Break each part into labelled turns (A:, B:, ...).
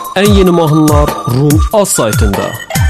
A: en yeni mahnılar Rum Az saytında.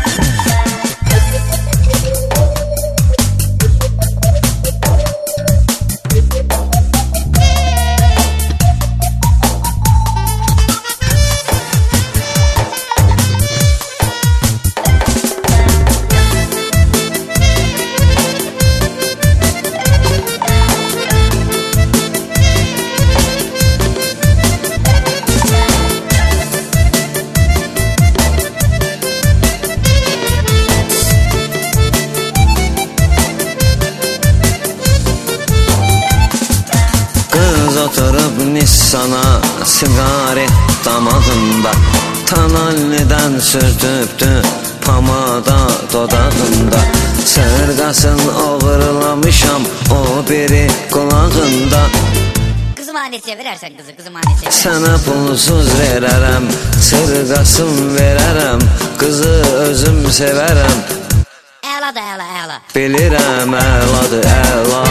B: Oturup Nissan'a sigaret damağında, Tanalli'den sürtüptü pamada dodağında. Sırgasın oğurlamışam o biri kulağında.
C: Kızım annesiye verersen kızım annesiye.
B: Sana pulsuz vererem, sırgasın vererem, kızı özüm severem.
C: Əla da əla.
B: Bilirəm əladır əla.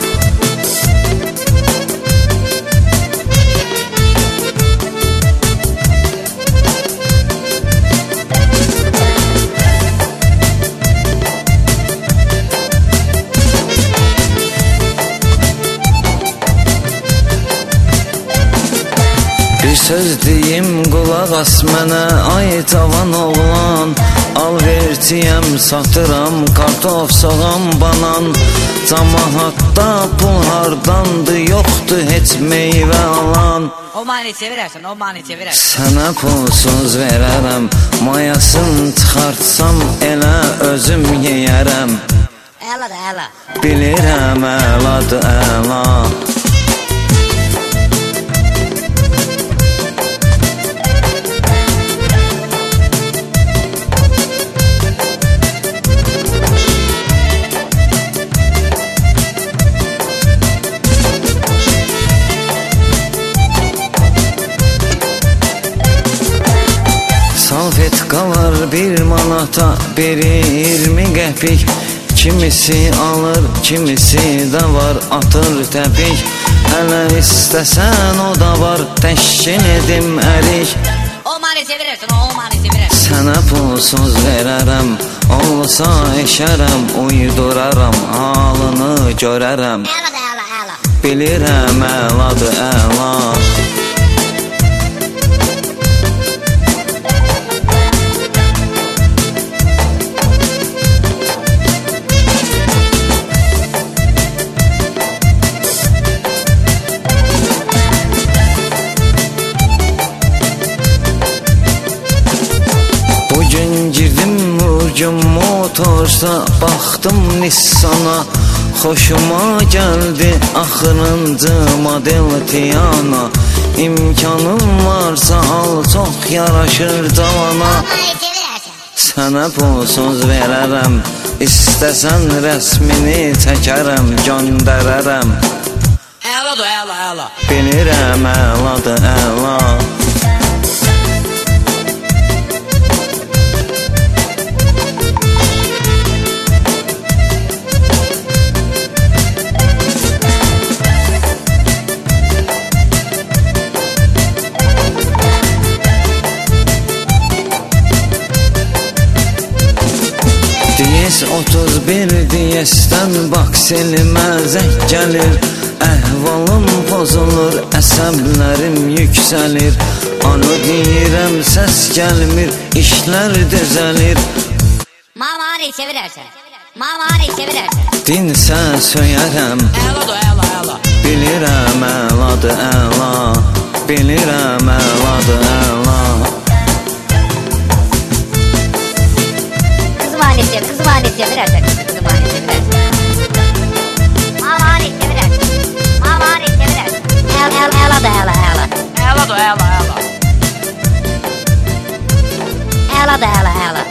B: Bir söz deyim qulaq as mənə, ay tavan oğlan. Alverçiyəm, satıram, kartof, soğan, banan. Camahatda pul hardandı, yoxdur heç meyvə alan.
C: O maniçə verərsən, o maniçə verərsən.
B: Sənə pulsuz verərəm, mayasını çıxartsam elə özüm yeyərəm.
C: Əla da əla.
B: Bilirəm əladır əla. Salfetkalar bir manata, biri 20 qəpik. Kimisi alır, kimisi de var atır təpik. Hələ istəsən o da var, təşkin edim ərik.
C: O maniçə verərsən, o maniçə verərsən.
B: Sənə pulsuz verərəm, olsa eşərəm, uyduraram, halını görərəm.
C: Əla da əla.
B: Bilirəm əladır əla. Bugün girdim Urcun Motorsa, baxdım Nissan'a. Xoşuma geldi axırıncı model Tiana. İmkanım varsa al, çox yaraşır cavana. Sənə pulsuz verərəm, istəsən rəsmini çəkərəm, göndərərəm.
C: Əladır əla.
B: Bilirəm əladır əla. DS 31 DS-dən bakselimə zəng gəlir. Əhvalım pozulur, əsəblərim yüksəlir. Ano deyirəm, səs gəlmir, işlər düzəlir.
C: Maniçə verərsən.
B: Dinsə söyərəm,
C: Əla.
B: bilirəm əladır əla. Bilirəm əladır əla.
C: Kızım annesiye verərsən. Maniçə verərsən. Əla da əla. Əla da əla.